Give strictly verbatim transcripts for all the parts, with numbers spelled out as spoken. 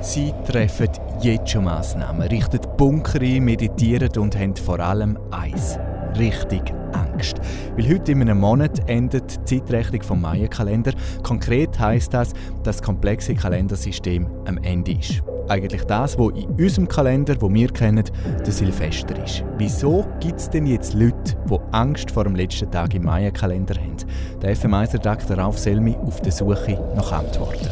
Sie treffen jetzt schon Massnahmen, richten Bunker ein, meditieren und haben vor allem eins: richtig Angst. Weil heute in einem Monat endet die Zeitrechnung vom Maya-Kalender. Konkret heisst das, dass das komplexe Kalendersystem am Ende ist. Eigentlich das, was in unserem Kalender, den wir kennen, der Silvester ist. Wieso gibt es denn jetzt Leute, die Angst vor dem letzten Tag im Maya-Kalender haben? Der F M eins-Redakteur Ralf Selmi auf der Suche nach Antworten.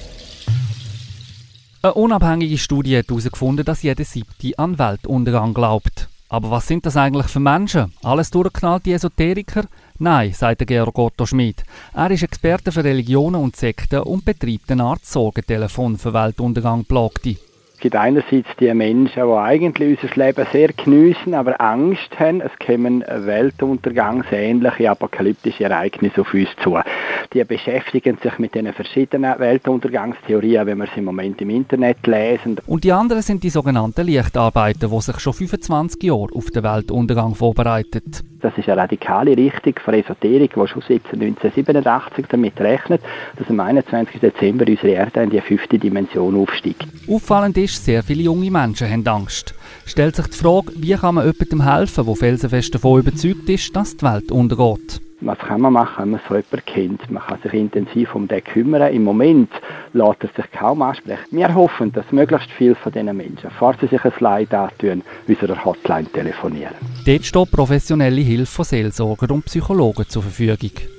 Eine unabhängige Studie hat herausgefunden, dass jeder Siebte an Weltuntergang glaubt. Aber was sind das eigentlich für Menschen? Alles durchgeknallte Esoteriker? Nein, sagt Georg Otto Schmid. Er ist Experte für Religionen und Sekten und betreibt eine Art Sorgentelefon für Weltuntergang-Plagte. Es gibt einerseits die Menschen, die eigentlich unser Leben sehr geniessen, aber Angst haben. Es kommen weltuntergangsähnliche apokalyptische Ereignisse auf uns zu. Die beschäftigen sich mit den verschiedenen Weltuntergangstheorien, wenn wir sie im Moment im Internet lesen. Und die anderen sind die sogenannten Lichtarbeiter, die sich schon fünfundzwanzig Jahre auf den Weltuntergang vorbereiten. Das ist eine radikale Richtung von Esoterik, die schon seit neunzehnhundertsiebenundachtzig damit rechnet, dass am einundzwanzigsten Dezember unsere Erde in die fünfte Dimension aufsteigt. Auffallend ist, sehr viele junge Menschen haben Angst. Stellt sich die Frage, wie kann man jemandem helfen, der felsenfest davon überzeugt ist, dass die Welt untergeht? Was kann man machen, wenn man so jemanden kennt? Man kann sich intensiv um den kümmern. Im Moment lässt er sich kaum ansprechen. Wir hoffen, dass möglichst viele von diesen Menschen, falls sie sich ein Leid antun, unserer Hotline telefonieren. Dort steht professionelle Hilfe von Seelsorgern und Psychologen zur Verfügung.